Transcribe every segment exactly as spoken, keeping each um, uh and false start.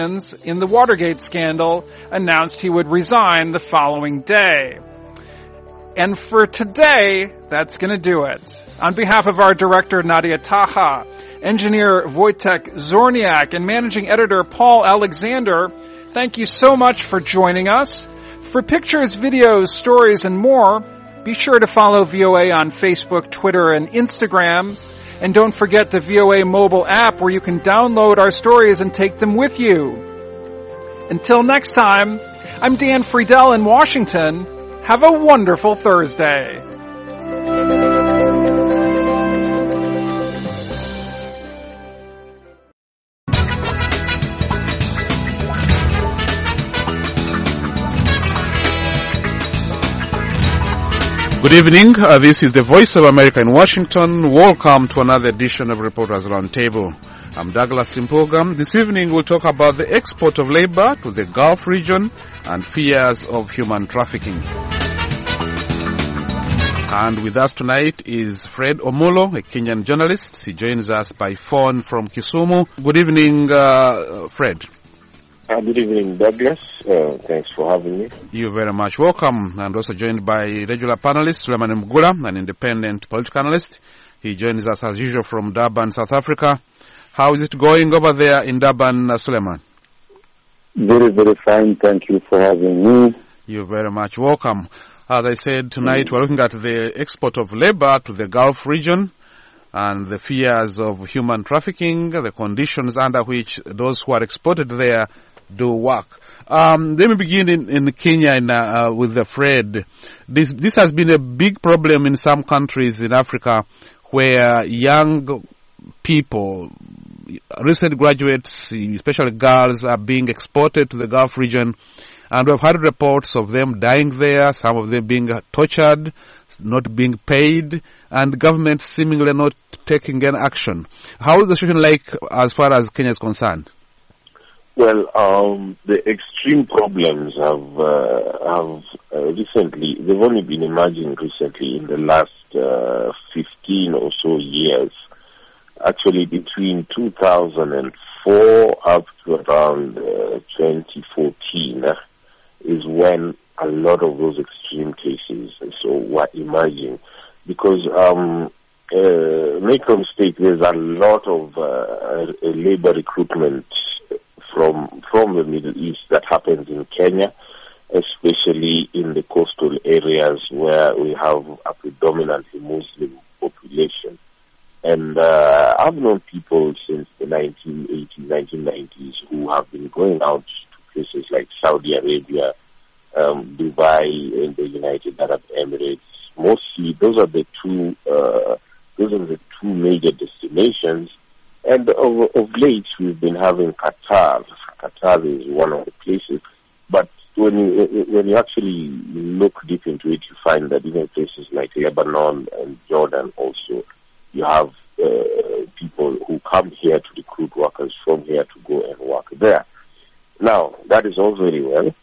in the Watergate scandal announced he would resign the following day. And for today, that's going to do it. On behalf of our director, Nadia Taha, engineer Wojtek Zorniak, and managing editor Paul Alexander, thank you so much for joining us. For pictures, videos, stories, and more, be sure to follow V O A on Facebook, Twitter, and Instagram. And don't forget the V O A mobile app where you can download our stories and take them with you. Until next time, I'm Dan Friedel in Washington. Have a wonderful Thursday. Good evening. Uh, this is the Voice of America in Washington. Welcome to another edition of Reporters Roundtable. I'm Douglas Simpoga. This evening we'll talk about the export of labor to the Gulf region and fears of human trafficking. And with us tonight is Fred Omolo, a Kenyan journalist. He joins us by phone from Kisumu. Good evening, uh, Fred. Uh, good evening, Douglas. Uh, thanks for having me. You're very much welcome. And also joined by regular panelist Suleiman Mgula, an independent political analyst. He joins us as usual from Durban, South Africa. How is it going over there in Durban, uh, Suleiman? Very, very fine. Thank you for having me. You're very much welcome. As I said, tonight mm-hmm. we're looking at the export of labor to the Gulf region and the fears of human trafficking, the conditions under which those who are exported there do work. Um, let me begin in, in Kenya in, uh, with the Fred. This this has been a big problem in some countries in Africa where young people, recent graduates, especially girls, are being exported to the Gulf region. And we've had reports of them dying there, some of them being tortured, not being paid, and government seemingly not taking any action. How is the situation like as far as Kenya is concerned? Well, um, the extreme problems have uh, have uh, recently, they've only been emerging recently in the last uh, fifteen or so years. Actually, between two thousand four up to around uh, twenty fourteen uh, is when a lot of those extreme cases so were emerging. Because, um, uh, make no mistake, there's a lot of uh, labor recruitment from from the Middle East that happens in Kenya, especially in the coastal areas where we have a predominantly Muslim population. And uh, I've known people since the nineteen eighties, nineteen nineties who have been going out to places like Saudi Arabia, um, Dubai, and the United Arab Emirates. Mostly, those are the two uh, those are the two major destinations. And of, of late, we've been having Qatar. Qatar is one of the places. But when you, when you actually look deep into it, you find that even places like Lebanon and Jordan also, you have uh, people who come here to recruit workers from here to go and work there. Now, that is all very well.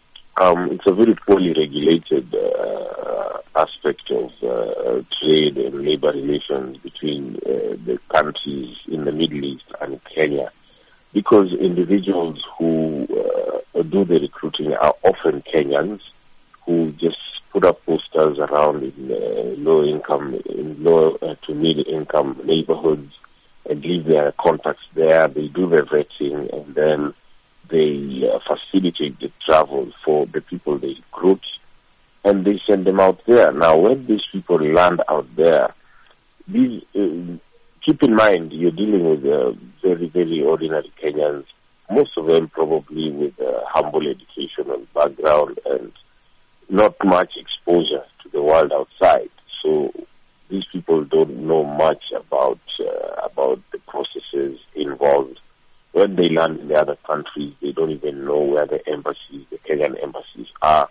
Um, it's a very poorly regulated uh, aspect of uh, trade and labor relations between uh, the countries in the Middle East and Kenya, because individuals who uh, do the recruiting are often Kenyans who just put up posters around in uh, low income, in low uh, to middle income neighborhoods and leave their contacts there. They do their vetting and then they uh, facilitate the travel for the people they recruit, and they send them out there. Now, when these people land out there, these, uh, keep in mind, you're dealing with uh, very, very ordinary Kenyans, most of them probably with a humble educational background and not much exposure to the world outside. So these people don't know much about uh, about the processes involved. When they land in the other countries, they don't even know where the embassies, the Kenyan embassies are.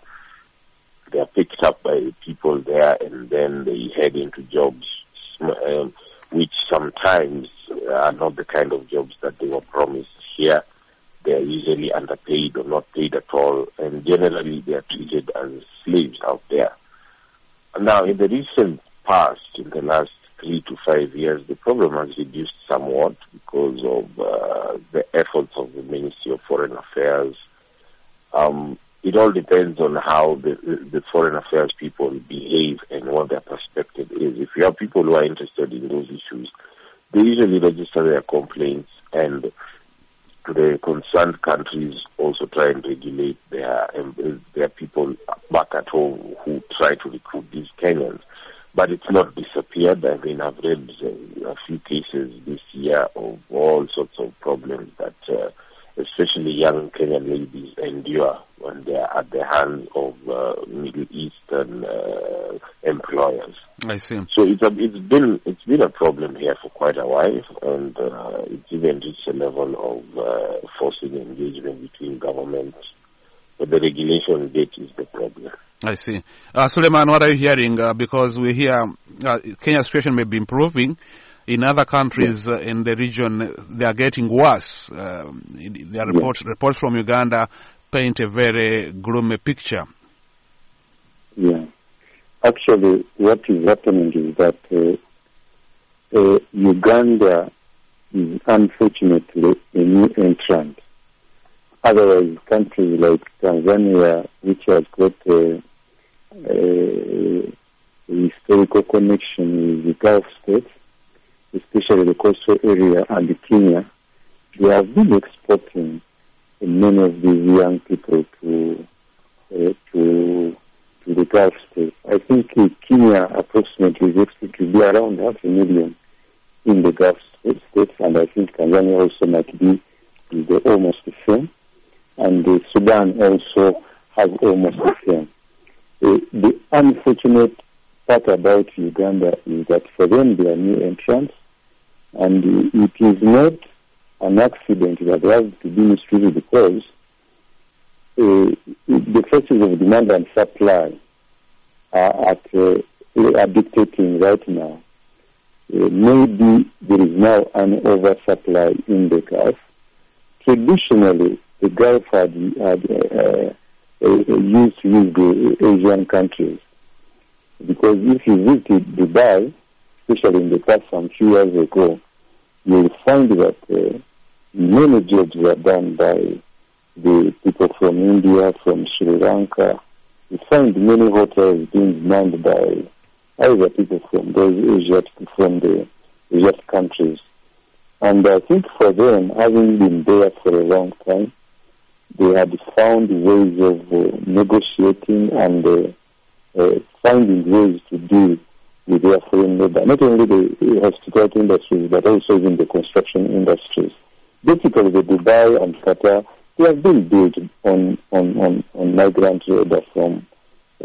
They are picked up by people there and then they head into jobs um, which sometimes are not the kind of jobs that they were promised here. They are usually underpaid or not paid at all, and generally they are treated as slaves out there. Now, in the recent past, in the last three to five years, the problem has reduced somewhat because of uh, the efforts of the Ministry of Foreign Affairs. Um, it all depends on how the, the foreign affairs people behave and what their perspective is. If you have people who are interested in those issues, they usually register their complaints, and the concerned countries also try and regulate their their people back at home who try to recruit these Kenyans. But it's not disappeared. I mean, I've read uh, a few cases this year of all sorts of problems that uh, especially young Kenyan ladies endure when they are at the hands of uh, Middle Eastern uh, employers. I see. So it's a, it's been it's been a problem here for quite a while, and uh, it's even reached a level of uh, forcing engagement between governments. But the regulation bit is the problem. I see. Uh, Suleiman, what are you hearing? Uh, because we hear uh, Kenya's situation may be improving. In other countries uh, in the region, they are getting worse. Uh, their reports, reports from Uganda paint a very gloomy picture. Yeah. Actually, what is happening is that uh, uh, Uganda is unfortunately a new entrant. Otherwise, countries like Tanzania, which has got a, a historical connection with the Gulf states, especially the coastal area, and Kenya, they have been exporting many of these young people to uh, to to the Gulf states. I think in Kenya approximately is expected to be around half a million in the Gulf states, and I think Tanzania also might be the, almost the same, and the Sudan also has almost the same. Uh, the unfortunate part about Uganda is that for them they are new entrants, and it is not an accident that they have to be mistreated because uh, the forces of demand and supply are, at, uh, are dictating right now. Uh, maybe there is now an oversupply in the Gulf. Traditionally, the Gulf had, had uh, uh, used to use the Asian countries, because if you visit Dubai, especially in the past some few years ago, you will find that uh, many jobs were done by the people from India, from Sri Lanka. You find many hotels being manned by either people from those Asian, from the Asian countries. And I think for them, having been there for a long time, they had found ways of uh, negotiating and uh, uh, finding ways to deal with their foreign labor, not only the hospitality industries, but also in the construction industries. Basically, the Dubai and Qatar, they have been built on, on, on, on migrant labor from uh,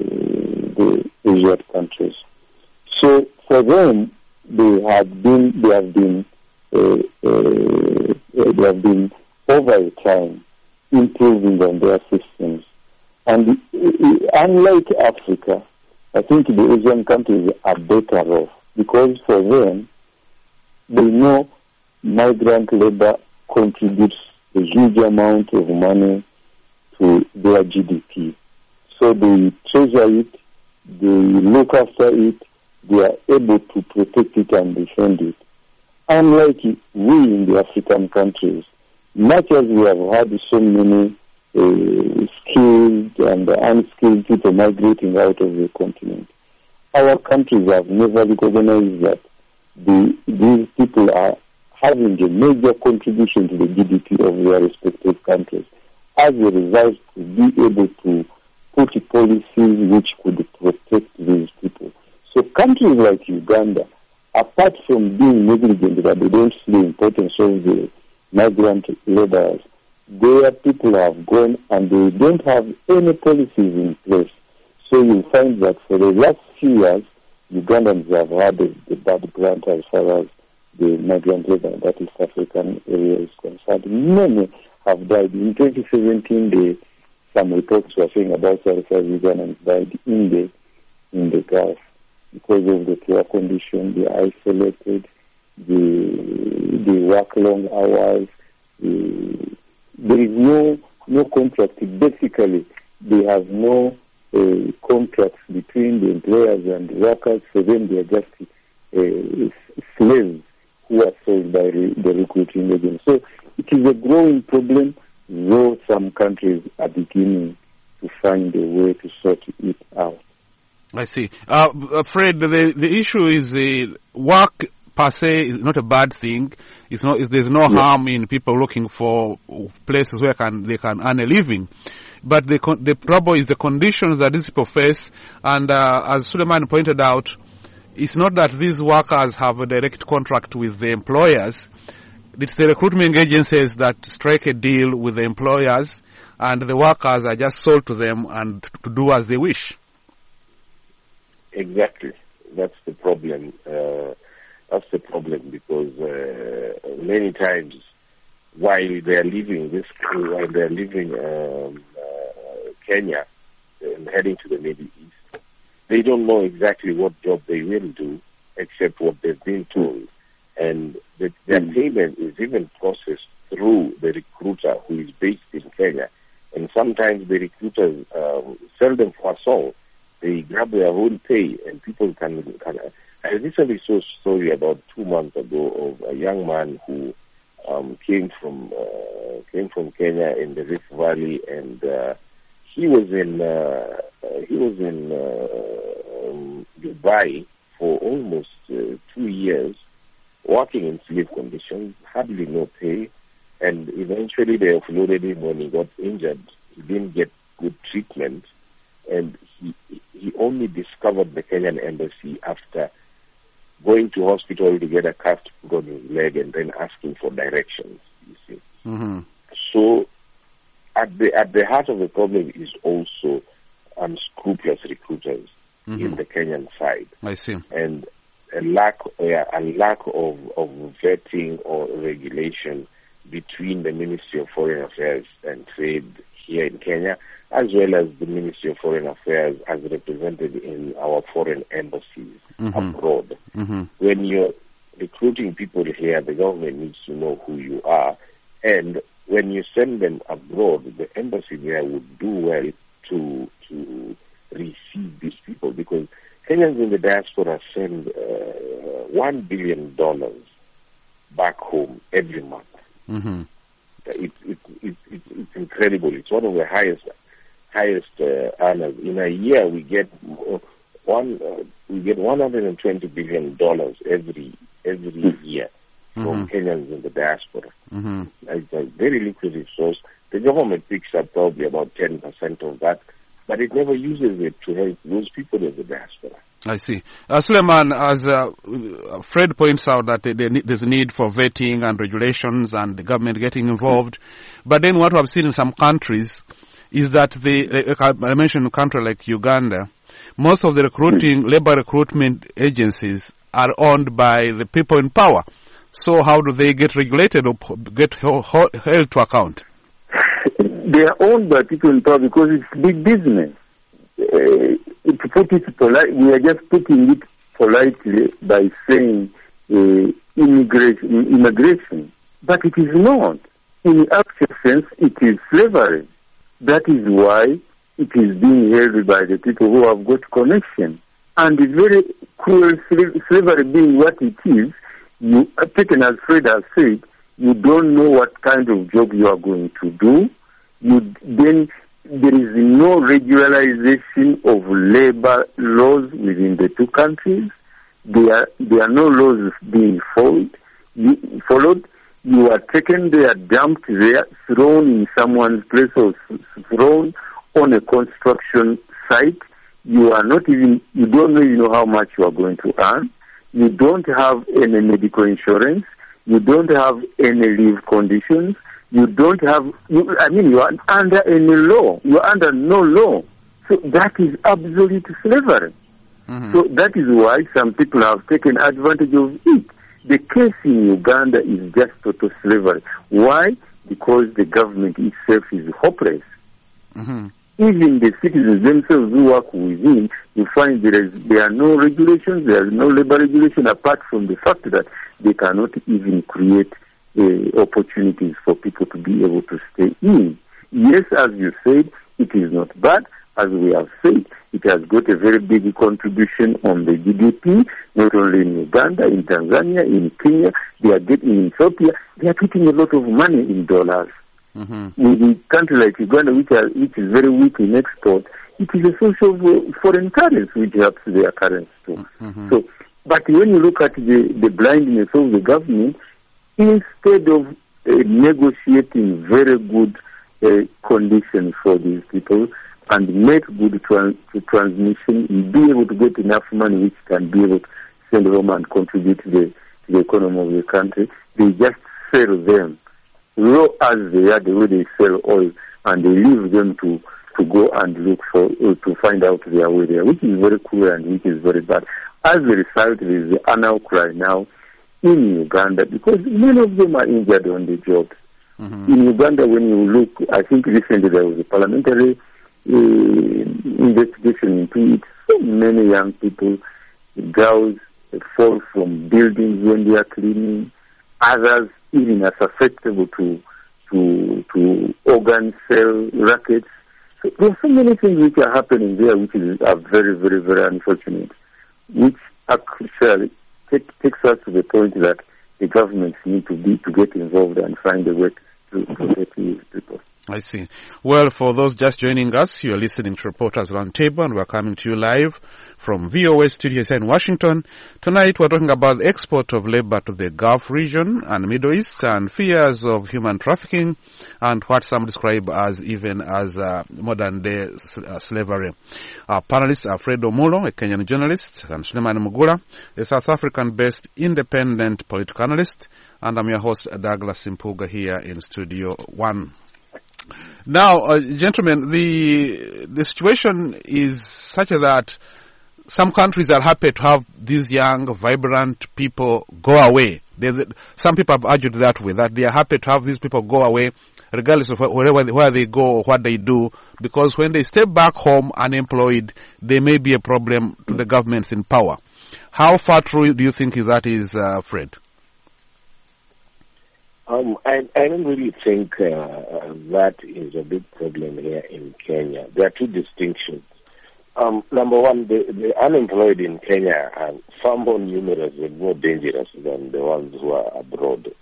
the Asian countries. So for them, they had been, they have been, uh, uh, they have been over time improving on their systems. And uh, unlike Africa, I think the Asian countries are better off, because for them, they know migrant labor contributes a huge amount of money to their G D P. So they treasure it, they look after it, they are able to protect it and defend it. Unlike we in the African countries, much as we have had so many uh, skilled and unskilled people migrating out of the continent, our countries have never recognized that the, these people are having a major contribution to the G D P of their respective countries. As a result, to be able to put policies which could protect these people. So countries like Uganda, apart from being negligent that they don't see the importance of the migrant laborers, their people have gone and they don't have any policies in place. So you find that for the last few years, Ugandans have had a, a bad grant as far as the migrant labor, that East African area is concerned. Many have died. In twenty seventeen, the, some reports were saying about thirty-five Ugandans died in the, in the Gulf because of the poor condition, the isolated, the, the work long hours. The, there is no, no contract. Basically, they have no uh, contracts between the employers and the workers. For them, they are just uh, slaves who are sold by re- the recruiting agents. So it is a growing problem, though some countries are beginning to find a way to sort it out. I see. Uh, Fred, the, the issue is uh, work per se is not a bad thing. It's not. It's, there's no yeah. harm in people looking for places where can they can earn a living. But the the trouble is the conditions that these people face. And uh, as Suleiman pointed out, it's not that these workers have a direct contract with the employers. It's the recruitment agencies that strike a deal with the employers, and the workers are just sold to them and to do as they wish. Exactly. That's the problem. Uh, that's the problem because uh, many times while they are leaving this, while they are leaving um, uh, Kenya and heading to the Middle East, they don't know exactly what job they will do except what they've been told. And the, their mm. payment is even processed through the recruiter who is based in Kenya. And sometimes the recruiters um, sell them for a song. They grab their own pay, and people can. can I recently saw a story about two months ago of a young man who um, came from uh, came from Kenya in the Rift Valley, and uh, he was in uh, he was in uh, um, Dubai for almost uh, two years, working in slave conditions, hardly no pay, and eventually they offloaded him when he got injured. He didn't get good treatment, and he he only discovered the Kenyan embassy after going to hospital to get a cast put on his leg and then asking for directions, you see. Mm-hmm. So at the at the heart of the problem is also unscrupulous recruiters mm-hmm. in the Kenyan side. I see. And a lack yeah, a lack of, of vetting or regulation between the Ministry of Foreign Affairs and Trade here in Kenya, as well as the Ministry of Foreign Affairs as represented in our foreign embassies mm-hmm. abroad. Mm-hmm. When you're recruiting people here, the government needs to know who you are. And when you send them abroad, the embassy there would do well to to receive these people, because Kenyans in the diaspora send uh, one billion dollars back home every month. Mm-hmm. It, it, it, it, it's incredible. It's one of the highest highest uh, earners. In a year, we get one uh, we get one hundred and twenty billion dollars every every mm-hmm. year from mm-hmm. Kenyans in the diaspora. Mm-hmm. It's a very lucrative source. The government picks up probably about ten percent of that, but it never uses it to help those people in the diaspora. I see. Uh, Suleiman, as uh, Fred points out that there's a need for vetting and regulations and the government getting involved. But then what we have seen in some countries is that the, I mentioned a country like Uganda, most of the recruiting, labor recruitment agencies are owned by the people in power. So how do they get regulated or get held to account? They are owned by people in power because it's big business. Uh, to put it polite, we are just putting it politely by saying uh, immigration, immigration, but it is not. In actual sense, it is slavery. That is why it is being held by the people who have got connection. And the very cruel slavery being what it is, you are taken, as Fred has said, you don't know what kind of job you are going to do. You then there is no regularization of labor laws within the two countries. There are, there are no laws being followed. You, followed. You are taken there, dumped there, thrown in someone's place or thrown on a construction site. You are not even, you don't even know how much you are going to earn. You don't have any medical insurance. You don't have any leave conditions. You don't have, you, I mean, you are under any law. You are under no law. So that is absolute slavery. Mm-hmm. So that is why some people have taken advantage of it. The case in Uganda is just total slavery. Why? Because the government itself is hopeless. Mm-hmm. Even the citizens themselves who work within, you find there, is, there are no regulations, there is no labor regulation apart from the fact that they cannot even create uh, opportunities for people to be able to stay in. Yes, as you said, it is not bad. As we have said, it It has got a very big contribution on the G D P, not only in Uganda, in Tanzania, in Kenya. They are getting in Ethiopia. They are getting a lot of money in dollars. Mm-hmm. In a country like Uganda, which, are, which is very weak in export, it is a source of uh, foreign currency which helps their currency too. Mm-hmm. So, but when you look at the, the blindness of the government, instead of uh, negotiating very good uh, conditions for these people and make good trans- transmission, and be able to get enough money which can be able to send home and contribute to the, to the economy of the country, they just sell them raw as they are, the way they sell oil, and they leave them to, to go and look for, uh, to find out their way there, which is very cruel and which is very bad. As a result, there is an outcry now in Uganda because many of them are injured on the job. Mm-hmm. In Uganda, when you look, I think recently there was a parliamentary uh, investigation into it. So many young people, girls, fall from buildings when they are cleaning. Others even are susceptible to to to organ cell rackets. So there are so many things which are happening there, which is, are very, very, very unfortunate, which actually take, takes us to the point that the governments need to be to get involved and find a way to protect these people. I see. Well, for those just joining us, you're listening to Reporters Roundtable, and we're coming to you live from V O A Studios here in Washington. Tonight, we're talking about the export of labor to the Gulf region and Middle East, and fears of human trafficking, and what some describe as even as uh, modern-day uh, slavery. Our panelists are Fred Omulo, a Kenyan journalist, and Suleiman Mugula, a South African-based independent political analyst, and I'm your host, Douglas Impuga, here in Studio One. Now, uh, gentlemen, the the situation is such that some countries are happy to have these young, vibrant people go away. They, some people have argued that way, that they are happy to have these people go away, regardless of wherever where they go or what they do, because when they stay back home unemployed, they may be a problem to the governments in power. How far true do you think that is, uh, Fred? Um, I, I don't really think uh, uh, that is a big problem here in Kenya. There are two distinctions. Um, number one, the, the unemployed in Kenya are far more numerous and more dangerous than the ones who are abroad.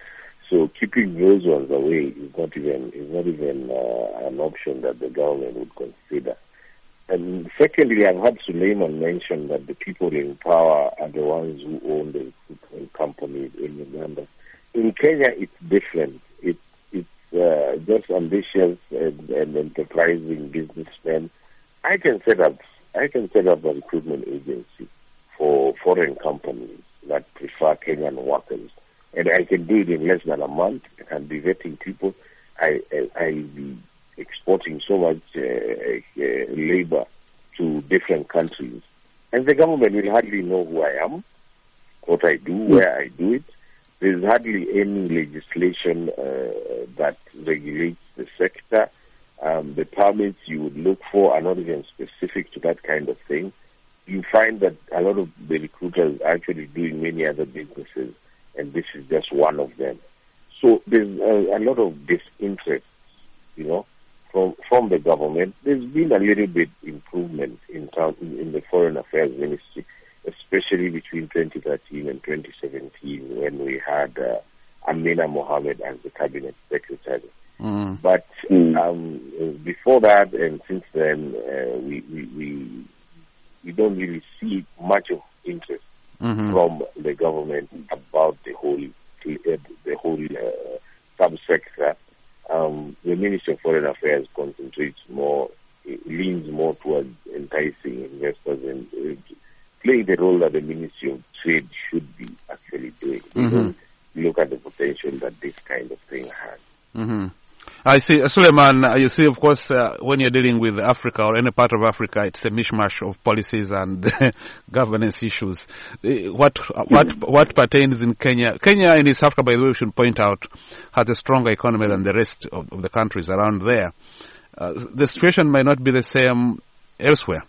So keeping those ones away is not even is not even uh, an option that the government would consider. And secondly, I've heard Suleiman mention that the people in power are the ones who own the recruitment companies in Uganda. In Kenya, it's different. It, it's uh, just ambitious and, and enterprising businessmen. I can set up, I can set up a recruitment agency for foreign companies that prefer Kenyan workers, and I can do it in less than a month. I can be vetting people. I, I, I'll be exporting so much uh, uh, labor to different countries, and the government will hardly know who I am, what I do, where I do it. There's hardly any legislation uh, that regulates the sector. Um, the permits you would look for are not even specific to that kind of thing. You find that a lot of the recruiters are actually doing many other businesses, and this is just one of them. So there's a, a lot of disinterest, you know, from from the government. There's been a little bit improvement in town, in, in the Foreign Affairs Ministry, especially between twenty thirteen and twenty seventeen, when we had uh, Amina Mohammed as the cabinet secretary. Mm. But um, before that and since then, uh, we, we we we don't really see much of interest mm-hmm. from the government about the whole uh, the whole uh, subsector. Um, the Ministry of Foreign Affairs concentrates more, leans more towards enticing investors and uh, playing the role that the Ministry of Trade should be actually doing. We mm-hmm. don't look at the potential that this kind of thing has. Mm-hmm. I see. Uh, Suleiman, uh, you see, of course, uh, when you're dealing with Africa or any part of Africa, it's a mishmash of policies and governance issues. Uh, what what what pertains in Kenya? Kenya in East Africa, by the way, we should point out, has a stronger economy than the rest of, of the countries around there. Uh, the situation might not be the same elsewhere.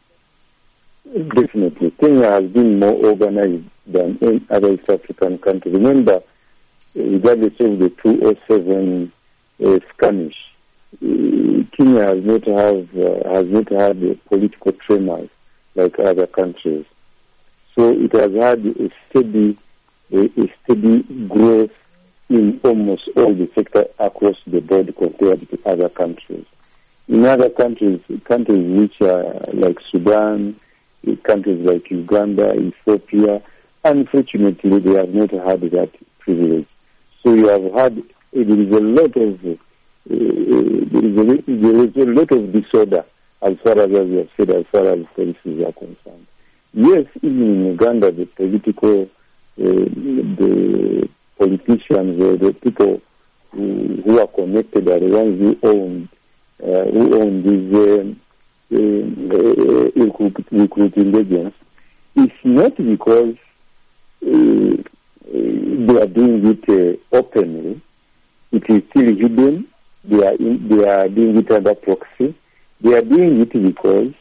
Definitely. Kenya has been more organized than any other East African country. Remember, regardless of the two oh seven uh, skirmish, uh, Kenya has not have uh, has not had a political tremors like other countries, so it has had a steady a, a steady growth in almost all the sectors across the board compared to other countries. In other countries, countries which are like Sudan, countries like Uganda, Ethiopia, unfortunately, they have not had that privilege. So you have had, there is a lot of, uh, there, is a, there is a lot of disorder as far as, as you have said, as far as policies are concerned. Yes, even in Uganda, the political, uh, the politicians, uh, the people who, who are connected are the ones who own, uh, who own these uh, uh, recruiting agents. It's not because Uh, they are doing it uh, openly. It is still hidden. They are in, they are doing it under proxy. They are doing it because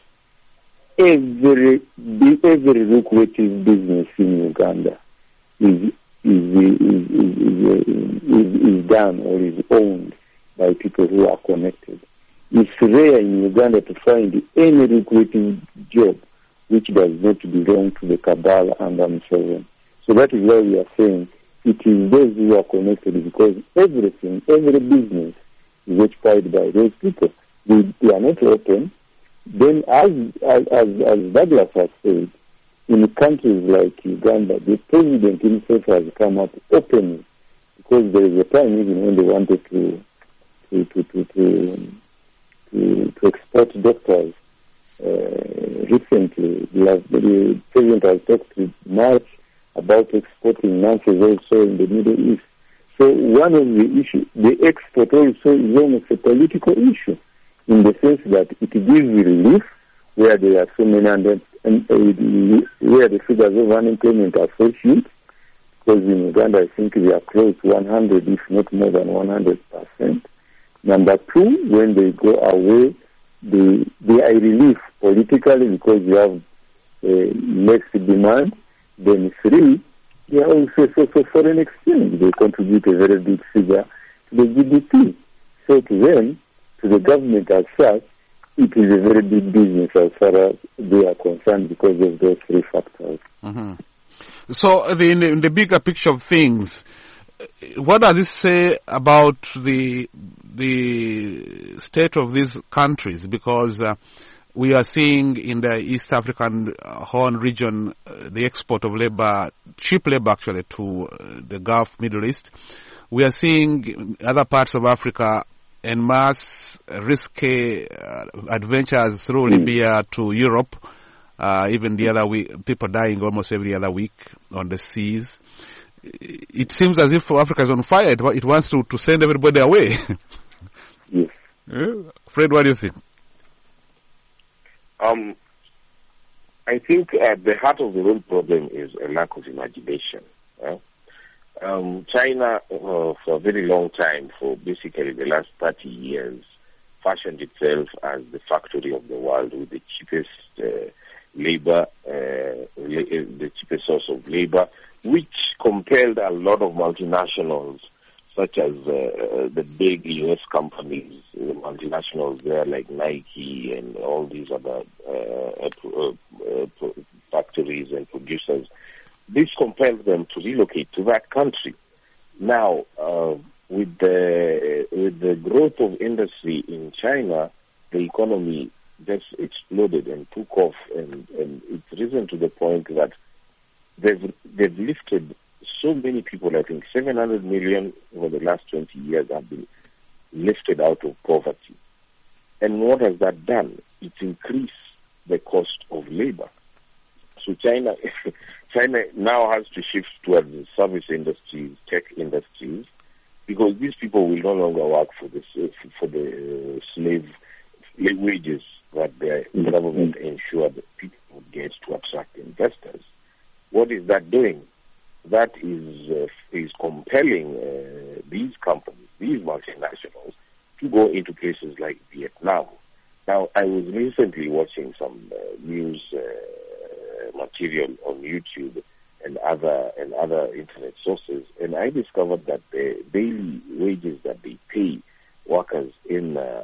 every every lucrative business in Uganda is is is, is, is, is, is done or is owned by people who are connected. It's rare in Uganda to find any lucrative job which does not belong to the cabal under Museveni. So that is why we are saying it is those who are connected, because everything, every business is occupied by those people. They, they are not open. Then as, as, as Douglas has said, in countries like Uganda, the president himself has come up openly, because there is a time even when they wanted to to to to, to, to, to export doctors. Uh, recently, the, the president has talked to March about exporting nurses also in the Middle East. So one of the issues, the export also is almost a political issue, in the sense that it gives relief where there are so many, under, and, uh, where the figures of unemployment are so huge, because in Uganda I think they are close to one hundred, if not more than one hundred percent. Number two, when they go away, they, they are relief politically because you have uh, less demand. Then three, they are also for foreign exchange. They contribute a very big figure to the G D P. So to them, to the government as such, it is a very big business as far as they are concerned because of those three factors. Mm-hmm. So the, in, the, in the bigger picture of things, what does this say about the the state of these countries? Because uh, we are seeing in the East African uh, Horn region uh, the export of labor, cheap labor actually, to uh, the Gulf, Middle East. We are seeing in other parts of Africa en masse risky uh, adventures through mm. Libya to Europe. Uh, even the other week, people dying almost every other week on the seas. It seems as if Africa is on fire. It, it wants to, to send everybody away. Yes. Yeah. Fred, what do you think? Um, I think at the heart of the real problem is a lack of imagination. Eh? Um, China, uh, for a very long time, for basically the last thirty years, fashioned itself as the factory of the world with the cheapest uh, labor, uh, la- the cheapest source of labor, which compelled a lot of multinationals, such as uh, the big U S companies, the multinationals there like Nike and all these other uh, uh, uh, factories and producers. This compelled them to relocate to that country. Now, uh, with the with the growth of industry in China, the economy just exploded and took off, and, and it's risen to the point that they've they've lifted so many people. I think seven hundred million over the last twenty years have been lifted out of poverty. And what has that done? It's increased the cost of labor. So China, China now has to shift towards the service industries, tech industries, because these people will no longer work for the for the slave wages that the government ensured that people would get to attract investors. What is that doing? That is uh, is compelling uh, these companies, these multinationals, to go into places like Vietnam. Now, I was recently watching some uh, news uh, material on YouTube and other and other internet sources, and I discovered that the daily wages that they pay workers in uh,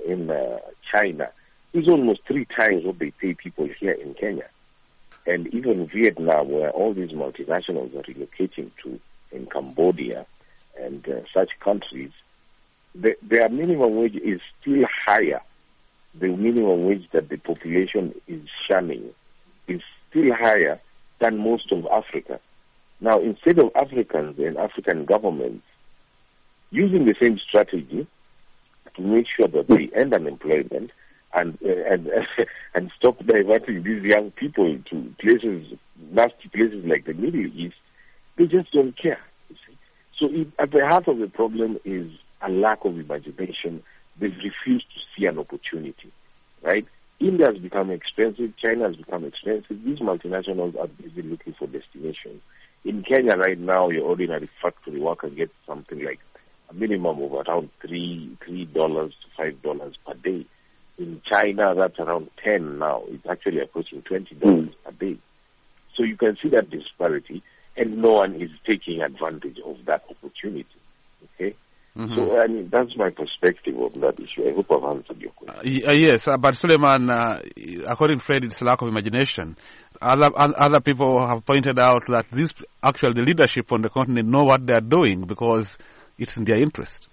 in uh, China is almost three times what they pay people here in Kenya. And even Vietnam, where all these multinationals are relocating to, in Cambodia and uh, such countries, the, their minimum wage is still higher. The minimum wage that the population is shunning is still higher than most of Africa. Now, instead of Africans and African governments using the same strategy to make sure that they end unemployment and uh, and and stop diverting these young people to places, nasty places like the Middle East, they just don't care. You see? So it, at the heart of the problem is a lack of imagination. They've refused to see an opportunity, right? India has become expensive. China has become expensive. These multinationals are busy looking for destinations. In Kenya right now, your ordinary factory worker gets something like a minimum of around three three dollars to five dollars per day. In China, that's around ten now. It's actually approaching twenty dollars per day. So you can see that disparity, and no one is taking advantage of that opportunity. Okay. Mm-hmm. So, I mean, that's my perspective on that issue. I hope I've answered your question. Uh, yes, uh, but Suleiman, uh, according to Fred, it's lack of imagination. Other other people have pointed out that this actually the leadership on the continent know what they are doing because it's in their interest.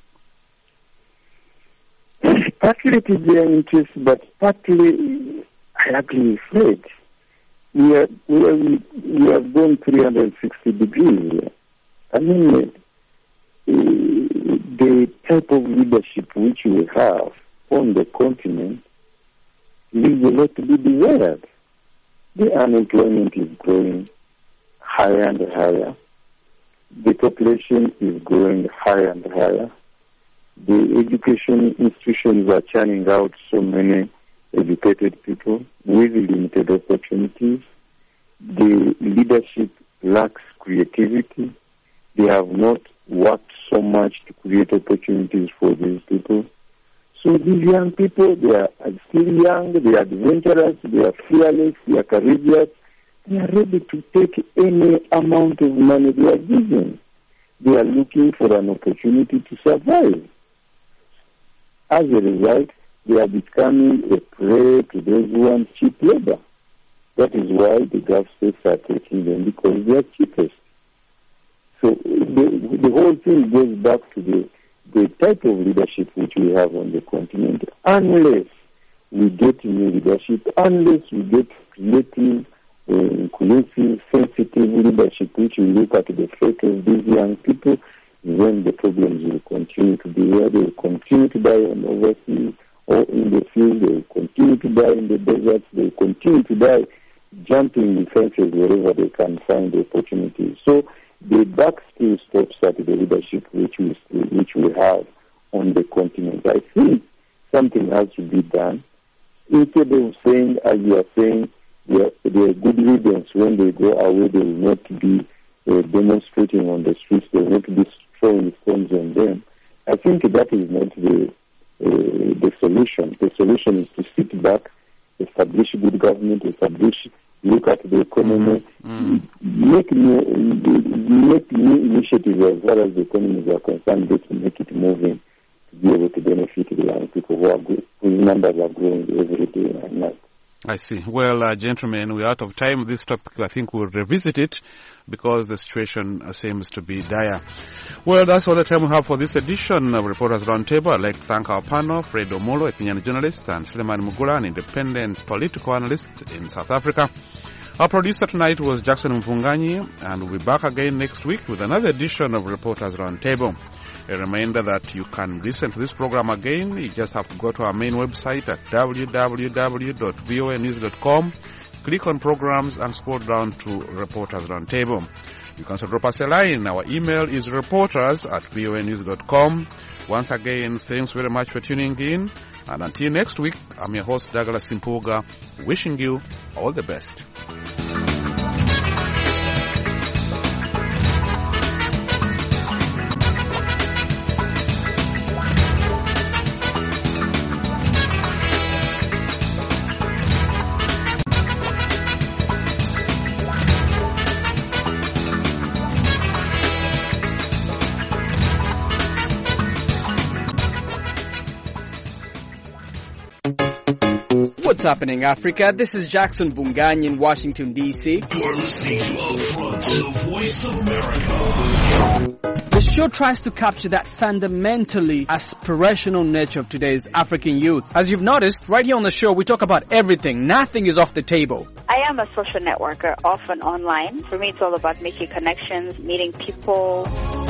Partly it is their interest, but partly I agree with Fred. We are we are we have gone three hundred sixty degrees here. I mean, uh, the type of leadership which we have on the continent leaves a lot to be desired. The unemployment is growing higher and higher. The population is growing higher and higher. The education institutions are churning out so many educated people with limited opportunities. The leadership lacks creativity. They have not worked so much to create opportunities for these people. So these young people, they are still young, they are adventurous, they are fearless, they are courageous. They are ready to take any amount of money they are given. They are looking for an opportunity to survive. As a result, they are becoming a prey to those who want cheap labor. That is why the Gulf states are taking them, because they are cheapest. So the, the whole thing goes back to the, the type of leadership which we have on the continent. Unless we get new leadership, unless we get creative, uh, inclusive, sensitive leadership which will look at the fate of these young people, then the problems will continue to be there. They will continue to die on overseas or in the field. They will continue to die in the deserts. They will continue to die jumping the fences wherever they can find the opportunities. So the back still stops at the leadership which we which we have on the continent. I think something has to be done. Instead of saying, as you are saying, they are, they are good leaders. When they go away, they will not be uh, demonstrating on the streets. They will not be throwing stones on them. I think that is not the uh, the solution. The solution is to sit back, establish good government, establish, look at the economy, mm. make new make new initiatives as far as the economies are concerned, to make it moving, to be able to benefit the young people who are good, whose numbers are growing every day and night. I see. Well, uh, gentlemen, we're out of time. This topic, I think we'll revisit it because the situation uh, seems to be dire. Well, that's all the time we have for this edition of Reporters Roundtable. I'd like to thank our panel, Fred Omolo, a Kenyan journalist, and Suleiman Mugula, an independent political analyst in South Africa. Our producer tonight was Jackson Mfunganyi, and we'll be back again next week with another edition of Reporters Roundtable. A reminder that you can listen to this program again. You just have to go to our main website at w w w dot v o a news dot com, click on programs and scroll down to Reporters Roundtable. You can also drop us a line. Our email is reporters at v o a news dot com. Once again, thanks very much for tuning in. And until next week, I'm your host, Douglas Simpuga, wishing you all the best. What's happening, Africa? This is Jackson Bungany in Washington, D C. You're listening to Upfront, the Voice of America. The show tries to capture that fundamentally aspirational nature of today's African youth. As you've noticed, right here on the show, we talk about everything. Nothing is off the table. I am a social networker, often online. For me, it's all about making connections, meeting people.